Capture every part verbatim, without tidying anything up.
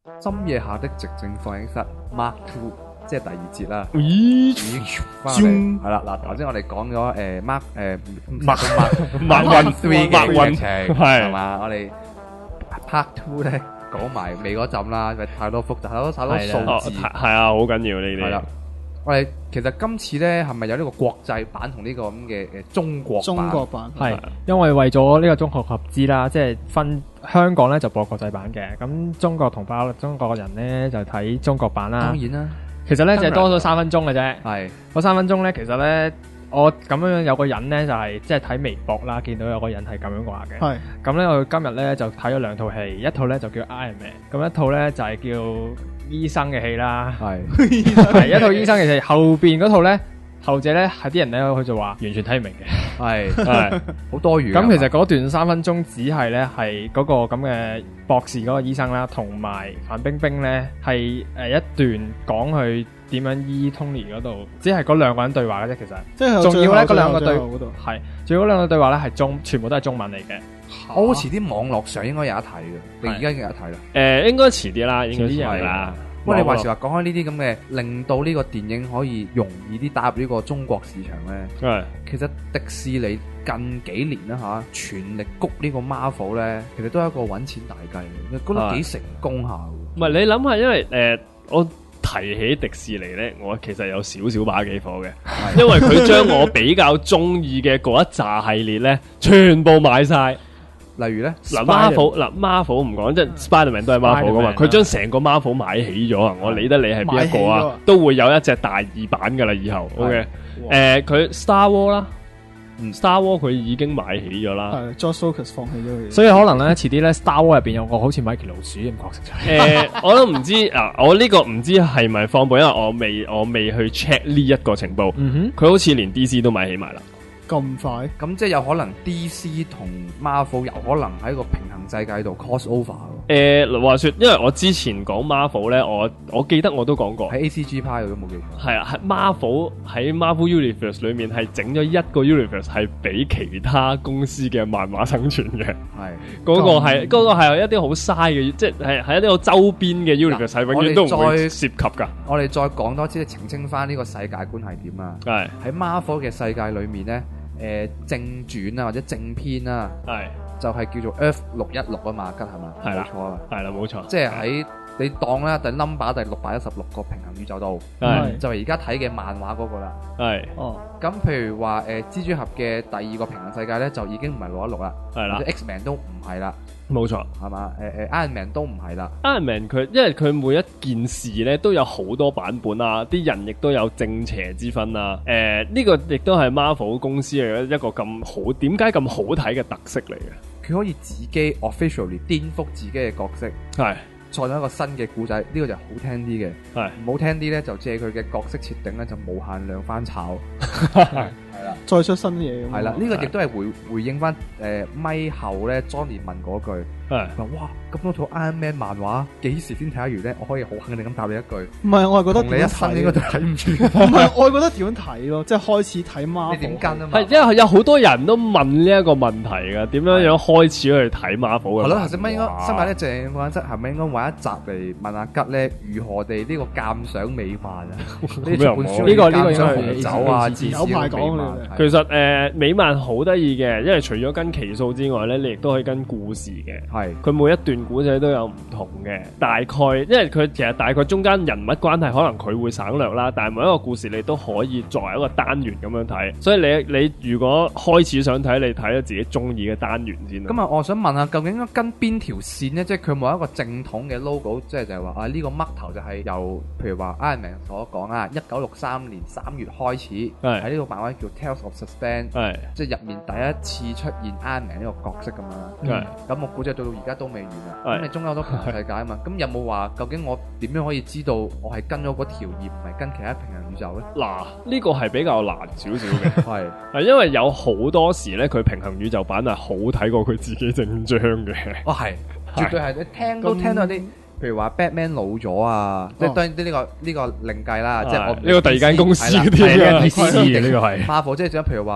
深夜下的寂靜放映室 Mark Two， 即係第二節啦。 咦？ 翻嚟係啦，嗱頭先我哋講咗誒 Mark 誒 Mark Mark One Three 嘅 Mark 劇情係嘛？我哋 Part Two 咧講埋尾嗰陣啦，因為太多複雜，太多太多數字， 係啊，好緊要呢啲。 係啦，我哋其實今次咧係咪有呢個國際版同呢個咁嘅誒中國版？ 中國版係，因為為咗呢個中學合資啦，即係分香港咧就播國際版嘅，咁中國同胞中國人咧就睇中國版啦。 當然啦， 其實咧就係多咗三分鐘嘅啫。 係嗰三分鐘咧，其實咧我咁樣有個人咧就係即係睇微博啦，見到有個人係咁樣話嘅。 係咁咧，我今日咧就睇咗兩套戲，一套咧就叫 Iron Man，咁一套咧就係叫醫生嘅戲啦。 係係一套醫生嘅戲，後邊嗰套咧。後者咧係啲人咧佢就話完全睇唔明嘅， 係係好多餘。 咁其實嗰段三分鐘只係咧係嗰個咁嘅博士嗰個醫生啦，同埋范冰冰咧係誒一段講佢點樣醫 Tony 嗰度，只係嗰兩個人對話嘅啫。其實即係仲要咧嗰兩個對嗰度係，仲要嗰兩個對話咧係中，全部都係中文嚟嘅。 我好似啲網絡上應該有得睇嘅，你而家已經有得睇啦。 誒，應該遲啲啦，應該遲啲啦。 不過你話時話講開呢啲咁嘅，令到呢個電影可以容易啲打入呢個中國市場咧。 係， 其實迪士尼近幾年啦嚇，全力谷呢個 Marvel 咧，其實都係一個揾錢大計嘅，覺得幾成功下。 唔係你諗下，因為誒、呃、我提起迪士尼咧，我其實有少少把幾火嘅，因為佢將我比較中意嘅嗰一紮系列咧，全部買晒。 例如咧， 嗱 Marvel 嗱 Marvel 唔講，即係 Spiderman 都係 Marvel 噶嘛，佢將成個 Marvel 買起咗啊！我理得你係邊一個啊？都會有一隻大二版噶啦，以後 OK。誒，佢 Star War 啦，Star War 佢已經買起咗啦。 係 George Lucas 放棄咗佢。 所以可能咧，遲啲咧 Star War 入邊有個好似米奇老鼠咁角色出嚟。 誒，我都唔知啊！我呢個唔知係咪放播，因為我未我未去 check 呢一個情報。 嗯哼，佢好似連 D C 都買起埋啦。 咁快？ 咁即係有可能 D C 同 Marvel 有可能喺個平衡世界度 cross over 咯。 誒，話說，因為我之前講 Marvel 咧，我我記得我都講過喺 A C G 派我都冇記錯。 係啊，喺 Marvel 喺 Marvel Universe 裏面係整咗一個 Universe 係俾其他公司嘅漫畫生存嘅。係嗰個係嗰個係一啲好嘥嘅，即係係一啲好周邊嘅 Universe 係永遠都唔會涉及㗎。 我哋再講多次，澄清翻呢個世界觀係點啊？係喺 Marvel 嘅世界裏面咧。誒、呃、正傳啊，或者正篇啊，係就係叫做 Earth 六一六啊嘛，吉係嘛？係啦，冇錯啦，係啦，冇錯。即係喺你當咧第 number 第六百一十六個平衡宇宙度，係就係而家睇嘅漫畫嗰個啦。係哦，咁譬如話誒、呃、蜘蛛俠嘅第二個平衡世界咧，就已經唔係六一六啦，係啦 ，X-Men 都唔係啦。冇錯，係嘛？誒誒 Iron Man 都唔係啦。Iron Man 佢因為佢每一件事咧都有好多版本啊，啲人亦都有正邪之分啊。誒、呃、呢、呢個亦都係 Marvel 公司嘅一個咁好，點解咁好睇嘅特色嚟嘅？佢可以自己 officially 顛覆自己嘅角色，係創造一個新嘅故仔，呢、呢個就好聽啲嘅。係唔好聽啲咧，就借佢嘅角色設定咧，就無限量翻炒。係啦，再出新嘢咁。係啦，呢、呢個亦都係回回應翻誒咪後咧 Johnny 問嗰句，係話哇咁多套 Iron Man 漫畫幾時先睇得完咧？我可以好肯定咁答你一句，唔係我係覺得你一生應該都睇唔住。唔係我係覺得點樣睇咯，即係開始睇 Marvel。你點跟啊嘛？係因為有好多人都問呢一個問題㗎，點樣樣開始去睇 Marvel 嘅？係咯，頭先咪應該新買咧正嗰陣質係咪應該揾一集嚟問阿吉咧如何地呢個鑑賞美漫啊？呢本書呢個呢個應該紅酒啊，有排講。其實誒、呃、美漫好得意嘅，因為除咗跟期數之外咧，你亦都可以跟故事嘅。係佢每一段古仔都有唔同嘅，大概因為佢其實大概中間人物關係可能佢會省略啦，但係每一個故事你都可以作為一個單元咁樣睇。所以你你如果開始想睇，你睇咗自己中意嘅單元先啦。咁啊，我想問下，究竟應該跟邊條線呢？即係佢冇一個正統嘅 logo，即係就係話啊呢、這個嘜頭就係由譬如話 Iron Man 所講啊，一九六三年三月開始喺呢個漫畫叫 Tales of Suspense，係即係入面第一次出現 Iron Man 呢個角色咁樣啦。咁我估計到到而家都未完啊。咁你中間好多平行世界啊嘛。咁有冇話究竟我點樣可以知道我係跟咗嗰條頁，唔係跟其他平行宇宙咧？嗱，呢個係比較難少少嘅，係係因為有好多時咧，佢平行宇宙版係好睇過佢自己正章嘅。哦，係，絕對係。你聽都聽到啲。譬如話 Batman 老咗啊，即係當然啲呢個呢個另計啦，即係我呢個第二間公司嗰啲啊，D C 嘅呢個係 Marvel，即係譬如話誒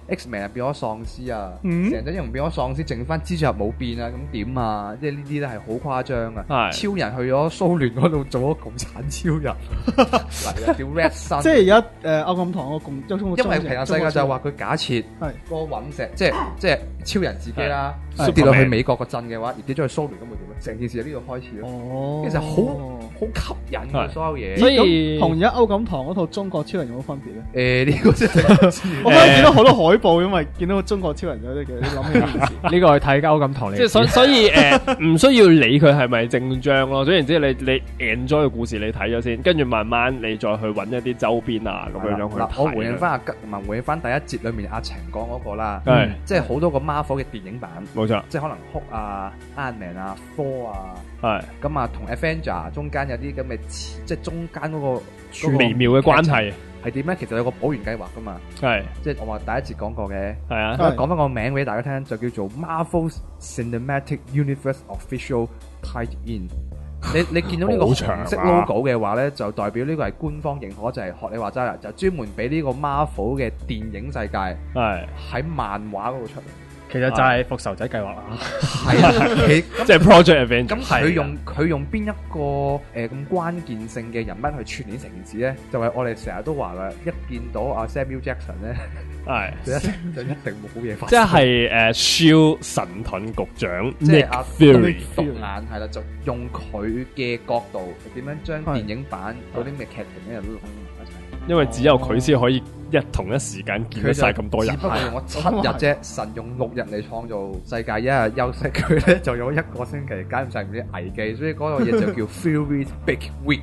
X-Men 變咗喪屍啊，成隻英雄變咗喪屍，剩翻蜘蛛俠冇變啊，咁點啊？即係呢啲咧係好誇張啊！超人去咗蘇聯嗰度做咗共產超人，嚟啊叫 Red Sun。即係而家誒歐錦堂個共，因為平行世界就係話佢假設個隕石，即係即係超人自己啦，跌落去美國個鎮嘅話，而跌咗去蘇聯咁會點咧？成件事喺呢度開始咯。哦，其實好好吸引嘅所有嘢。 所以同而家歐錦堂嗰套中國超人有冇分別咧？誒呢個真係我啱見到好多海報，因為見到中國超人有啲嘅，你諗起呢件事。 呢個係睇歐錦堂嚟。 即係所所以誒，唔需要理佢係咪正章咯。總言之，你你 enjoy 個故事你睇咗先，跟住慢慢你再去揾一啲周邊啊咁樣樣去睇。 我回應翻阿吉同埋回應翻第一節裡面阿晴講嗰個啦，即係好多個 Marvel 嘅電影版， 冇錯， 即係可能 Hulk 啊、Iron Man 啊、Thor 啊， 係咁啊，同 Avenger 中間有啲咁嘅，即係中間嗰個微妙嘅關係係點咧？其實有個補完計劃噶嘛，係即係我話第一節講過嘅，係啊，講翻個名俾大家聽，就叫做 Marvel Cinematic Universe Official Tied In。你你見到呢個紅色 logo 嘅話咧，就代表呢個係官方認可，就係、是、學你話齋啦，就專門俾呢個 Marvel 嘅電影世界係喺漫畫嗰度出嚟。 其實就係復仇者計劃啦， 係啊， 即係 Project Avenger。 咁佢用佢用邊一個誒咁關鍵性嘅人物去串聯成事咧？就係、是、我哋成日都話啦，一見到阿 Samuel Jackson 咧，係就一就一定冇好嘢發生。 即係誒 Shield 神盾局長， 即係阿 Fury 獨眼係啦，就用佢嘅角度點樣將電影版嗰啲咩劇情咧都諗埋一齊。因為只有佢先可以一同一時間見得晒咁多人。只不過用我七日啫，神用六日嚟創造世界，一日休息佢咧就用一個星期，解唔晒唔知危機，所以嗰個嘢就叫 Fury Big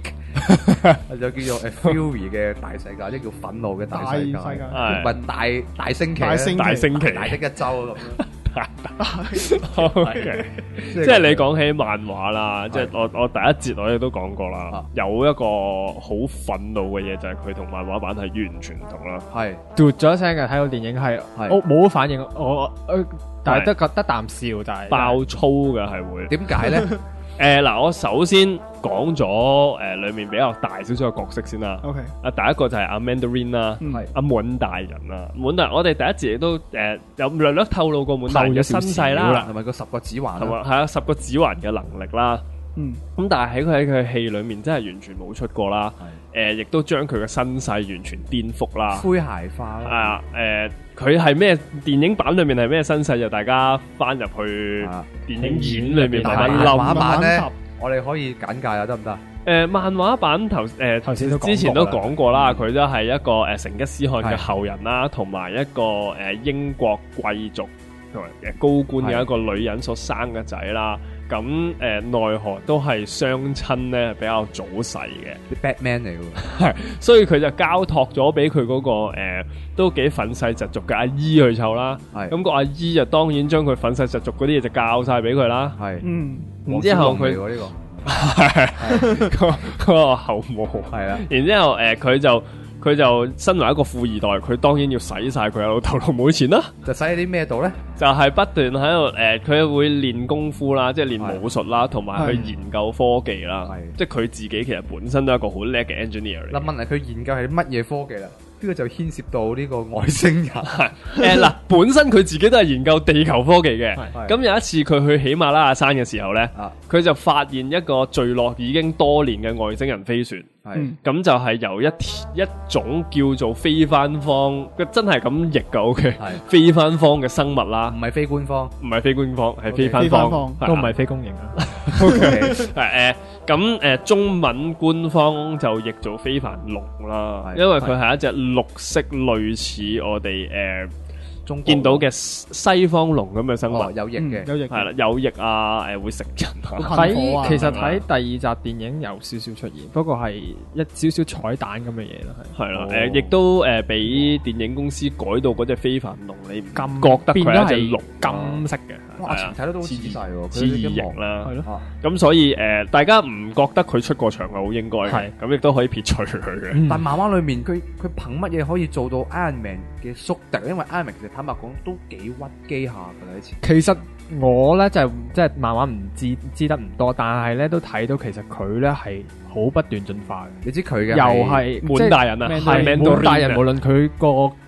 Week， 就叫做 Fury 嘅大世界，即係叫憤怒嘅大世界，唔係大大星期，大星期，大的一周咁樣。OK， 即係你講起漫畫啦，即係我我第一節我哋都講過啦，有一個好憤怒嘅嘢就係佢同漫畫版係完全唔同啦，係嘟咗一聲嘅，睇到電影係我冇反應，我但係得得啖笑，就係爆粗嘅係會，點解咧？誒嗱，我首先講咗誒裏面比較大少少嘅角色先啦。OK，啊第一個就係阿 Mandarin 啦，係阿滿大人啦。滿大人，我哋第一節亦都誒有略略透露過滿大人嘅身世啦，同埋個十個指環，同埋係啊十個指環嘅能力啦。嗯，咁但係喺佢喺佢戲裏面真係完全冇出過啦。誒，亦都將佢嘅身世完全顛覆啦，詼諧化啦。啊，誒，佢係咩電影版裏面係咩身世？就大家翻入去電影院裏面慢慢諗。漫畫版咧，我哋可以簡介啊，得唔得？誒，漫畫版頭誒頭先之前都講過啦，佢都係一個誒成吉思汗嘅後人啦，同埋一個誒英國貴族同埋誒高官嘅一個女人所生嘅仔啦。咁誒奈何都係雙親咧比較早逝嘅 Batman 嚟嘅，係所以佢就交託咗俾佢嗰個誒、呃、都幾憤世嫉俗嘅阿姨去湊啦。係咁個阿姨就當然將佢憤世嫉俗嗰啲嘢就教晒俾佢啦。係嗯，然之後佢呢個係嗰個後母係啊，然之後誒佢、呃、就。佢就身為一個富二代，佢當然要使晒佢老豆老母錢啦。就使喺啲咩度咧？就係、是、不斷喺度誒，佢、呃、會練功夫啦，即係練武術啦，同埋去研究科技啦。即係佢自己其實本身都係一個好叻嘅 engineer 嚟。嗱，問題佢研究係乜嘢科技啦？呢個就牽涉到呢個外星人。誒嗱、呃，本身佢自己都係研究地球科技嘅。咁有一次佢去喜馬拉雅山嘅時候咧，佢、啊、就發現一個墜落已經多年嘅外星人飛船。係咁、嗯、就係由一一種叫做非番方，真係咁譯嘅 OK， 非番方嘅生物啦，唔係非官方，唔係非官方，係非番方， 都唔係非公認啊。 OK， 係誒，咁誒中文官方就譯做非凡龍啦，因為佢係一隻綠色類似我哋誒。呃見到嘅西方龍咁嘅生物，哦、有翼嘅，有翼係啦，有翼啊，誒會食人啊。 喺其實睇第二集電影有少少出現，不過係一少少彩蛋咁嘅嘢咯，係。係啦，誒亦都誒俾電影公司改到嗰隻非凡龍，你唔覺得佢係一隻龍金色嘅？哇！睇得都好似晒喎，似翼啦，係咯。咁所以誒，大家唔覺得佢出過場係好應該嘅，咁亦都可以撇除佢嘅。嗯、但漫畫裏面佢佢憑乜嘢可以做到 Iron Man 嘅宿敵？因為 Iron Man 其實坦白講都幾屈機下㗎啦，以前。其實我咧就即係漫畫唔知知得唔多，但係咧都睇到其實佢咧係好不斷進化嘅。你知佢嘅又係滿大人啊，係滿大人，無論佢個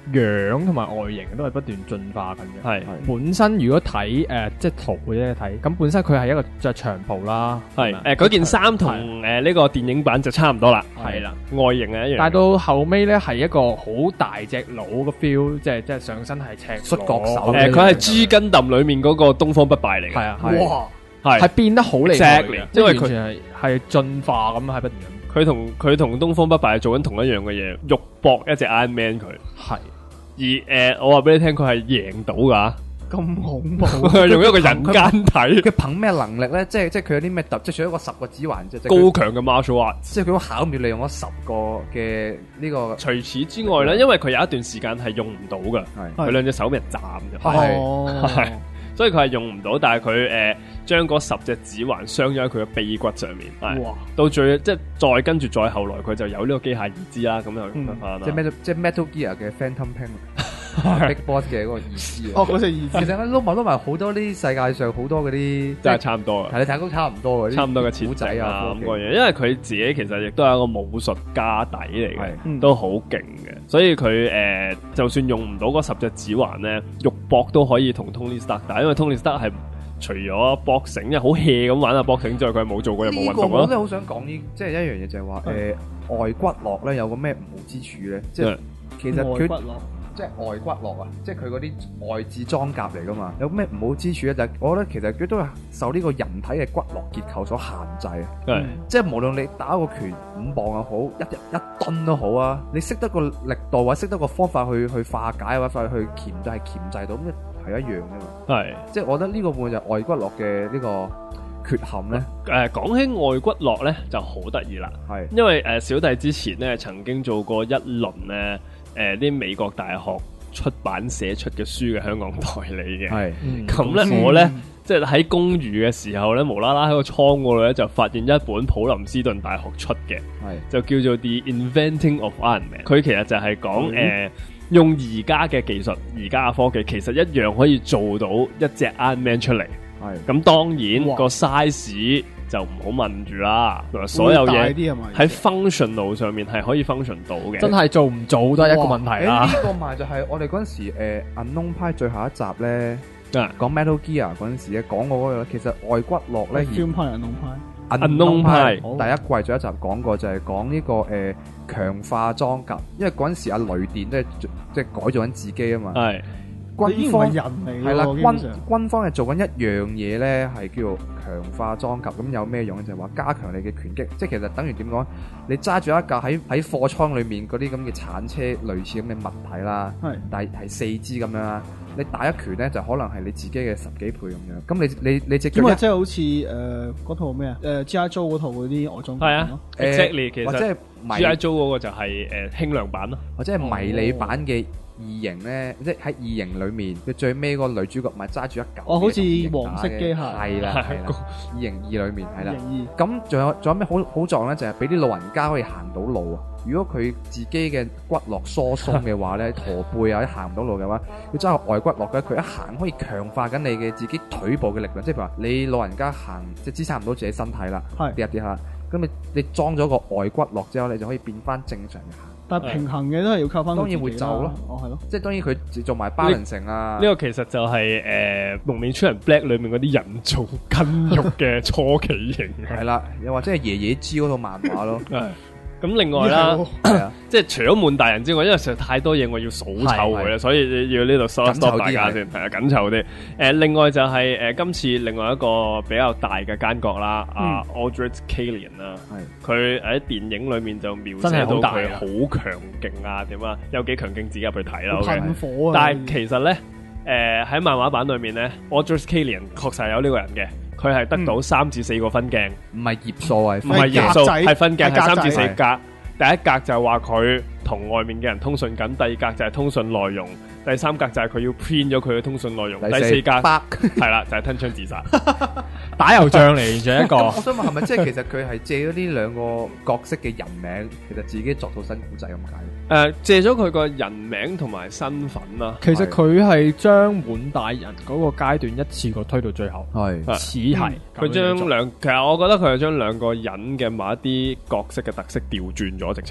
樣同埋外形都係不斷進化緊嘅。 係本身如果睇誒、呃、即係圖嘅啫睇，咁本身佢係一個着長袍啦， 係誒嗰件衫同誒呢個電影版就差唔多啦，係啦，外形係一樣。 但係到後尾咧係一個好大隻佬嘅 feel，即係即係上身係赤摔角手。 誒佢係 G Gundam裏面嗰個東方不敗嚟嘅。 係啊， 哇，係係變得好厲害 Exactly， 因為佢係係進化咁喺不斷。 佢同佢同東方不敗係做緊同一樣嘅嘢，肉搏一隻 Iron Man 佢。 係。 而誒、呃，我話俾你聽，佢係贏到㗎。 咁恐怖， 用一個人間體。 佢憑咩能力咧？即係即係佢有啲咩特？即係除咗個十個指環，即係高強嘅 martial art。 即係佢好巧妙利用咗十個嘅呢個。 除此之外咧，因為佢有一段時間係用唔到㗎，佢兩隻手俾人斬咗。 係係。所以佢係用唔到，但係佢誒將嗰十隻指環鑲咗喺佢嘅臂骨上面。哇！到最即係再跟住再後來，佢就有呢個機械義肢啦，咁就用得翻啦。 即係 Metal 即係 Metal Gear 嘅 Phantom Pain。Big Boss 嘅嗰個意思啊！ 哦，嗰隻意思。 其實咧撈埋撈埋好多啲世界上好多嗰啲， 真係差唔多啊！ 係你睇都差唔多嘅， 差唔多嘅古仔啊咁個嘢。因為佢自己其實亦都係一個武術家底嚟嘅，嗯、都好勁嘅。所以佢誒、呃，就算用唔到嗰十隻指環咧，肉搏都可以同 Tony Stark 打，因為 Tony Stark 係除咗 boxing，因為好 hea 咁玩下 boxing 之外，佢係冇做過任何運動咯。 我真係好想講呢，即係一樣嘢就係話誒外骨骼咧有個咩唔好之處咧，即係其實佢。即係外骨骼啊！即係佢嗰啲外置裝甲嚟噶嘛，有咩唔好之處咧？就係、是、我覺得其實佢都係受呢個人體嘅骨骼結構所限制啊！嗯、即係無論你打個拳五磅又好，一一噸都好啊！你識得個力度或者識得個方法去去化解或者去鉗制係鉗制到，咁係一樣噶嘛。係是，即係我覺得呢個會就係外骨骼嘅呢個缺陷咧。 誒、呃，講起外骨骼咧就好得意啦，係是，因為誒、呃、小弟之前咧曾經做過一輪咧。誒啲、呃、美國大學出版社出嘅書嘅香港代理嘅，係咁咧，我咧、嗯、即係喺公寓嘅時候咧，無啦啦喺個倉嗰度咧就發現一本普林斯頓大學出嘅，係就叫做 The Inventing of Iron Man。佢其實就係講誒用而家嘅技術、而家嘅科技，其實一樣可以做到一隻 Iron Man 出嚟。係咁，當然哇個 size。就唔好問住啦，所有嘢喺 functional 上面係可以 function 到嘅。 真係做唔做都係一個問題啦。 呢、欸這個咪就係我哋嗰陣時誒 Unknown 派最後一集咧，講 Metal Gear 嗰陣時咧講過嗰個，其實外骨骼咧。 Film 派 Unknown 派 Unknown 派第一季最後一集講過就係講呢個誒強化裝甲，因為嗰陣時阿雷電都係即係改造緊自己啊嘛。係。軍方人嚟係啦，軍軍方係做緊一樣嘢咧，係叫做強化裝甲。咁有咩用咧？就係話加強你嘅拳擊，即係其實等於點講？你揸住一架喺喺貨倉裏面嗰啲咁嘅鏟車類似咁嘅物體啦，係，但係係四支咁樣啦。你打一拳咧，就可能係你自己嘅十幾倍咁樣。咁你你你隻腳，因為即係好似誒嗰套咩啊？誒 G I Joe 嗰套嗰啲外裝係啊，exactly 其實或者係 G I Joe 嗰個就係誒輕量版咯， 或者係迷你版嘅。異形咧，即係喺異形裏面，佢最尾個女主角咪揸住一嚿哦，好似黃色機械， 係啦係啦，異形二裏面係啦。咁仲有仲有咩好好狀咧？就係俾啲老人家可以行到路啊！如果佢自己嘅骨骼疏鬆嘅話咧，駝背啊，行唔到路嘅話，要揸個外骨骼嘅，佢一行可以強化緊你嘅自己腿部嘅力量。即係譬如話，你老人家行即係支撐唔到自己身體啦，跌下跌下，咁你你裝咗個外骨骼之後，你就可以變翻正常嘅行。 但係平衡嘅都係要靠翻， 當然會走咯。哦，係咯，即係當然佢做埋 balance 啊。 呢個其實就係誒蒙面超人 Black 裏面嗰啲人造筋肉嘅初期型。 係啦，又或者係爺爺知嗰套漫畫咯。 咁另外啦，即係除咗滿大人之外，因為實在太多嘢我要數湊佢啦，所以要呢度 stop stop 大家先，係啊，緊湊啲。誒，另外就係誒今次另外一個比較大嘅奸角啦，阿 Aldrich Killian 啦，佢喺電影裏面就描寫到佢好強勁啊，點啊，有幾強勁自己入去睇啦。 噴火啊！ 但係其實咧，誒喺漫畫版裏面咧 Aldrich Killian 確實有呢個人嘅。佢係得到三至四個分鏡， 唔係頁數啊， 唔係頁數，係分鏡，係三至四格。第一格就係話佢同外面嘅人通訊緊，第二格就係通訊內容，第三格就係佢要 print 咗佢嘅通訊內容，第四格係啦就係吞槍自殺， 打油仗嚟咗一個。 我想問係咪即係其實佢係借咗呢兩個角色嘅人名，其實自己作套新古仔咁解？ 誒，借咗佢個人名同埋身份啦。 其實佢係將滿大人嗰個階段一次過推到最後，係似係佢將兩，其實我覺得佢係將兩個人嘅某一啲角色嘅特色調轉咗，直情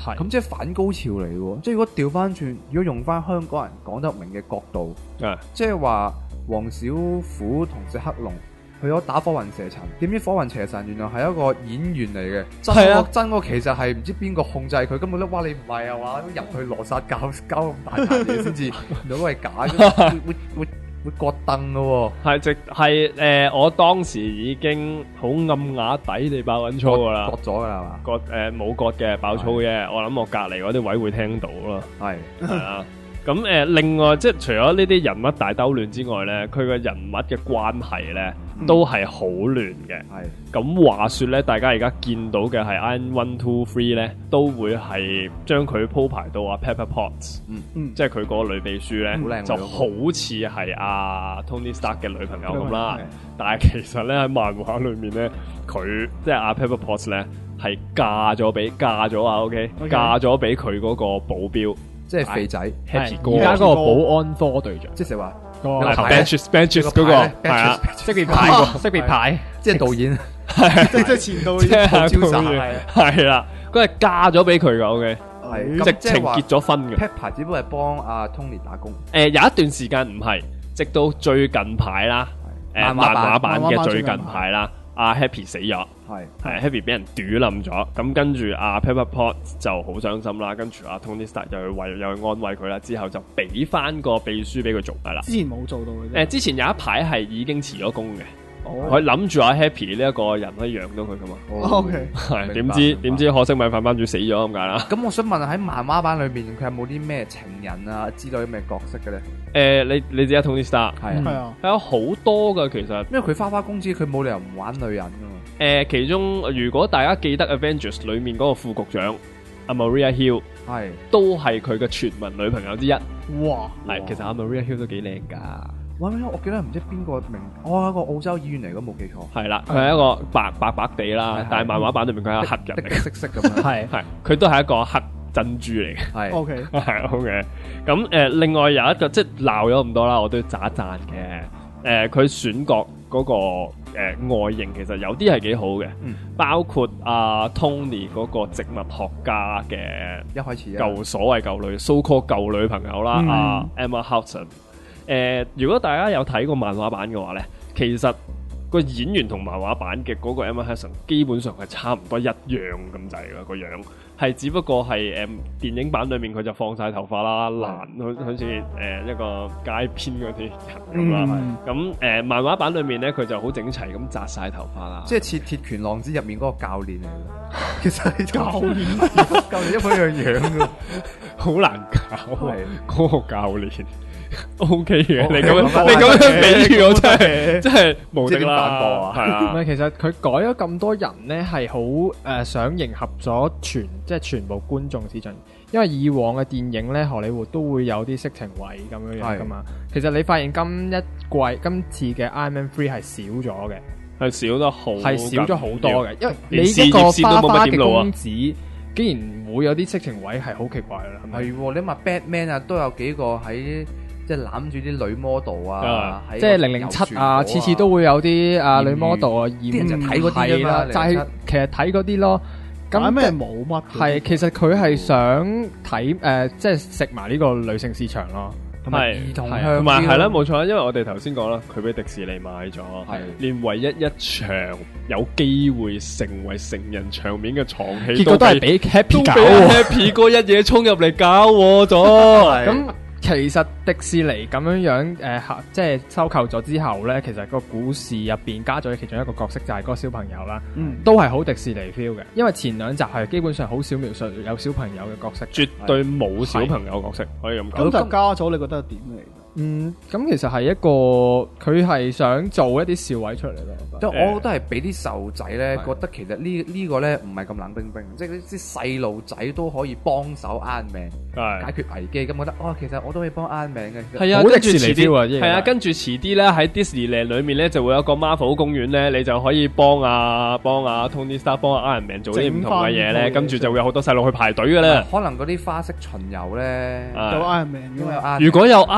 係咁即係反高潮嚟喎。即係如果調翻轉，如果用翻香港人講得明嘅角度，即係話黃小虎同石黑龍去咗打火雲邪神，點知火雲邪神原來係一個演員嚟嘅，真個、啊、真個其實係唔知邊個控制佢，根本都哇你唔係啊話入去羅剎教交咁大壇嘢先至，如果係假嘅會會會會割凳嘅喎。係直係誒，我當時已經好暗啞底地爆緊粗㗎啦， 割咗㗎啦嘛， 割誒冇割嘅爆粗嘅，我諗我隔離嗰啲位會聽到咯，係係啊。咁誒、呃，另外即係除咗呢啲人物大兜亂之外咧，佢個人物嘅關係咧、嗯、都係好亂嘅。係咁話說咧，大家而家見到嘅係 Iron One Two Three 咧，都會係將佢鋪排到阿 Pepper Potts，嗯嗯，即係佢嗰個女秘書咧、嗯，就好似係阿 Tony Stark 嘅女朋友咁啦。但係其實咧喺漫畫裏面咧，佢即係阿 Pepper Potts 咧係嫁咗俾嫁咗啊 ，OK，, okay. 嫁咗俾佢嗰個保鏢。即係肥仔 Happy 哥，而家嗰個保安科隊長，即係話個 benches benches 嗰個係啊， 識別牌，識別牌， 即係導演， 即係即係前導演，好瀟灑， 係啦，佢係嫁咗俾佢噶 ，OK， 係直情結咗婚嘅。 Pepper 只不過係幫阿 Tony 打工， 誒有一段時間唔係，直到最近排啦，誒漫畫版嘅最近排啦。阿 Happy 死咗，係係 Happy 俾人懟冧咗，咁跟住阿 Pepper Potts 就好傷心啦，跟住阿 Tony Stark 又去為又去安慰佢啦，之後就俾翻個秘書俾佢做噶啦。 之前冇做到嘅， 誒之前有一排係已經辭咗工嘅。佢諗住阿 Happy 呢一個人可以養到佢噶嘛 ？OK， 係點知點知可惜米飯班主死咗咁解啦。 咁我想問喺漫畫版裏面，佢有冇啲咩情人啊之類咩角色嘅咧？ 誒、呃，你你知阿 Tony Stark 係啊， 係有好多噶其實， 因為佢花花公子，佢冇理由唔玩女人噶嘛。 誒、呃，其中如果大家記得 Avengers 裏面嗰個副局長阿 Maria Hill 係都係佢嘅傳聞女朋友之一。哇，係其實阿 Maria Hill 都幾靚噶。 我記得唔知邊個名，我係一個澳洲演員嚟，如果冇記錯。 係啦，佢係一個白白白地啦，但係漫畫版裏面佢係黑人嚟嘅， 色色咁樣。係係， 佢都係一個黑珍珠嚟嘅。係 OK， 係 OK。咁誒，另外有一個即係鬧咗咁多啦，我都要讚一讚嘅。誒，佢選角嗰個誒外形其實有啲係幾好嘅，包括阿 Tony 嗰個植物學家嘅一開始舊所謂舊女 so called 舊女朋友啦，阿 Emma Hudson。誒、呃，如果大家有睇過漫畫版嘅話咧，其實個演員同漫畫版嘅嗰個 Emma Hudson 基本上係差唔多一樣咁滯嘅個樣，係只不過係誒、呃、電影版裏面佢就放晒頭髮啦，爛好好似誒、呃、一個街邊嗰啲人咁啦。咁誒、呃、漫畫版裏面咧，佢就好整齊咁紮晒頭髮啦，即係似鐵拳浪子入面嗰個教練嚟嘅。其實係教練，教練一模一樣樣嘅， 好難搞嗰、那個教練。O K 嘅，你咁樣你咁樣比喻我真係真係無敵啦，係啊！ 唔係，其實佢改咗咁多人咧，係好誒想迎合咗全即係全部觀眾市場，因為以往嘅電影咧，荷里活都會有啲色情位咁樣樣噶嘛。其實你發現今一季今次嘅 Iron Man Three 係少咗嘅， 係少得好，係少咗好多嘅，因為你一個花花嘅公子，竟然會有啲色情位，係好奇怪啦，係咪？ 係，你諗下 Batman 啊，都有幾個喺。即係攬住啲女 model 啊， 即係零零七啊，次次都會有啲啊女 model 啊，啲人就睇嗰啲啦，就係其實睇嗰啲咯。咁咩冇乜？ 係其實佢係想睇誒，即係食埋呢個女性市場咯。 同埋兒童向， 同埋係啦，冇錯，因為我哋頭先講啦，佢俾迪士尼買咗，連唯一一場有機會成為成人場面嘅床戲， 結果都係俾 Happy 搞 ，Happy 哥一嘢衝入嚟搞咗。 咁其實迪士尼咁樣樣誒、呃，即係收購咗之後咧，其實個故事入邊加咗其中一個角色就係嗰個小朋友啦，嗯，都係好迪士尼 feel 嘅。因為前兩集係基本上好少描述有小朋友嘅角色， 絕對冇小朋友角色可以咁講。 咁就加咗，你覺得係點嚟？ 嗯，咁其實係一個佢係想做一啲笑位出嚟咯。 即係我覺得係俾啲細路仔咧，覺得其實呢呢個咧唔係咁冷冰冰，即係啲細路仔都可以幫手 Iron Man 解決危機。咁覺得哦，其實我都可以幫 Iron Man 嘅。 係啊，跟住遲啲，係啊，跟住遲啲咧喺 Disneyland 裏面咧就會有一個 Marvel 公園咧，你就可以幫啊幫啊 Tony Stark 幫 Iron Man 做啲唔同嘅嘢咧，跟住就會有好多細路去排隊嘅咧。 可能嗰啲花式巡遊咧， 有 Iron Man， 因為 Iron Man 如果有 Iron Man。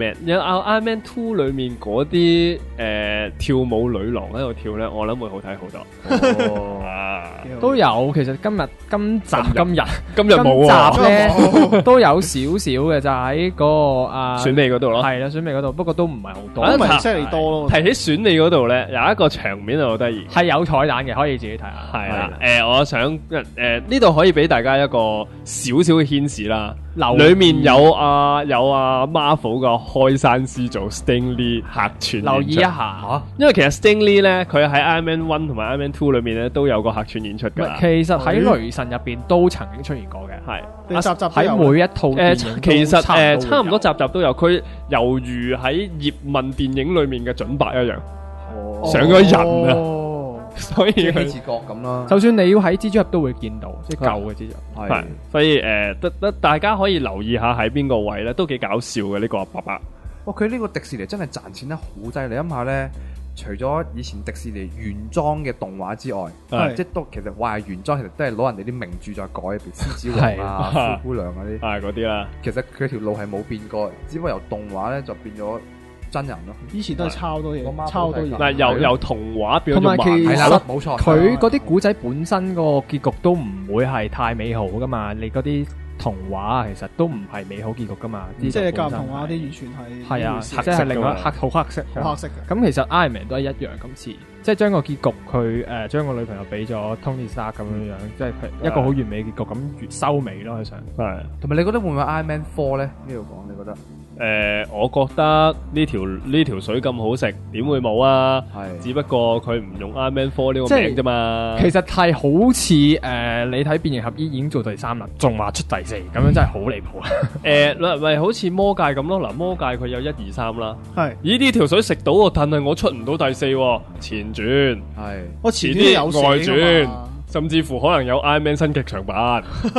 Man， 有 Iron Man Two 裏面嗰啲誒跳舞女郎喺度跳咧，我諗會好睇好多。哦， 都有，其實今日今集今日今日冇集咧都有少少嘅，就喺嗰個啊選美嗰度咯， 係啦，選美嗰度，不過都唔係好多， 唔係犀利多咯。 提起選美嗰度咧，有一個場面係好得意， 係有彩蛋嘅，可以自己睇下。 係啦，誒，我想誒呢度可以俾大家一個少少嘅顯示啦。裏面有啊有啊 Marvel 個開山師做 Stan Lee 客串， 留意一下，啊、 因為其實 Stan Lee 咧，佢喺 Iron Man One 同埋 Iron Man Two 裏面咧都有個客串演出㗎。 其實喺雷神入邊都曾經出現過嘅， 係集集喺每一套電影、呃、 其實誒、呃、差唔多集集都有。佢猶如喺葉問電影裏面嘅準白一樣，哦、上咗人啊！哦所以佢自覺咁啦， 就算你要喺蜘蛛俠都會見到，即係舊嘅蜘蛛俠。 係，所以誒，得、呃、得大家可以留意下喺邊個位咧，都幾搞笑嘅呢、這個爸爸。 哇！佢呢個迪士尼真係賺錢得好犀利，你諗下咧，除咗以前迪士尼原裝嘅動畫之外，即係都其實話係原裝，其實都係攞人哋啲名著再改，譬如獅子王啊、灰姑娘嗰啲， 係嗰啲啦。 其實佢條路係冇變過，只不過由動畫咧就變咗真人咯， 以前都係抄多嘢，抄多嘢。 但係由由童話變咗漫畫， 係啦，冇錯。 佢嗰啲古仔本身個結局都唔會係太美好噶嘛，你嗰啲童話其實都唔係美好結局噶嘛。 即係教童話啲完全係係啊，即係另外黑好黑色， 好黑色嘅。 咁其實 Iron Man 都係一樣，今次即係將個結局佢誒將個女朋友俾咗 Tony Stark 咁樣樣，即係一個好完美嘅結局咁收尾咯，佢想。係。 同埋你覺得會唔會 Iron Man Four 咧？呢度講你覺得？ 誒、呃，我覺得呢條呢條水咁好食，點會冇啊？係，只不過佢唔用 Iron Man Four 呢個名啫嘛。 其實係好似誒、呃，你睇變形俠醫已經做第三啦，仲話出第四，咁樣真係好離譜啊！誒，嗱，咪好似魔戒咁咯。嗱，魔戒佢有一二三啦。係，咦？呢條水食到喎，但係我出唔到第四喎。前傳係，我前啲有外傳，甚至乎可能有 Iron Man 新劇場版。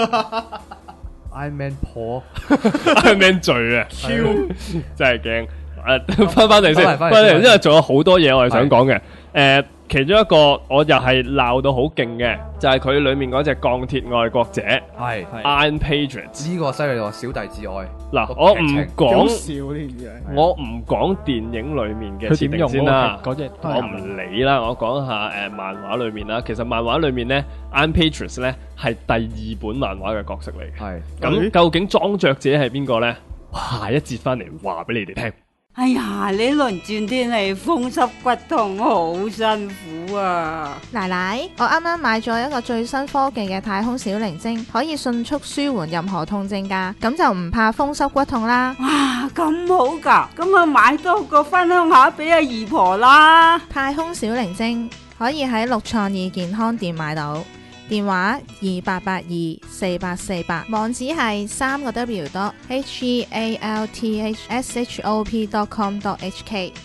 Iron Man 破 ，Iron Man 罪啊！超真係驚。誒，翻翻嚟先，翻嚟，因為仲有好多嘢我係想講嘅。誒，其中一個我又係鬧到好勁嘅，就係佢裏面嗰隻鋼鐵愛國者，係 Iron Patriot。呢個犀利喎，小弟至愛。 嗱，我唔講笑呢啲嘢， 我唔講電影裏面嘅設定先啦。嗰隻我唔理啦，我講下誒漫畫裏面啦。其實漫畫裏面咧，Iron Patriot 咧係第二本漫畫嘅角色嚟嘅。係咁，究竟裝着者係邊個咧？下一節翻嚟話俾你哋聽。 哎呀，呢輪轉天氣風濕骨痛，好辛苦啊！ 奶奶，我啱啱買咗一個最新科技嘅太空小靈精，可以迅速舒緩任何痛症噶，咁就唔怕風濕骨痛啦。 哇，咁好噶，咁啊買多個分享下俾阿姨婆啦。 太空小靈精可以喺六創意健康店買到。電話二八八二四八四八，網址係三個 W dot H E A L T H S H O P dot com dot H K。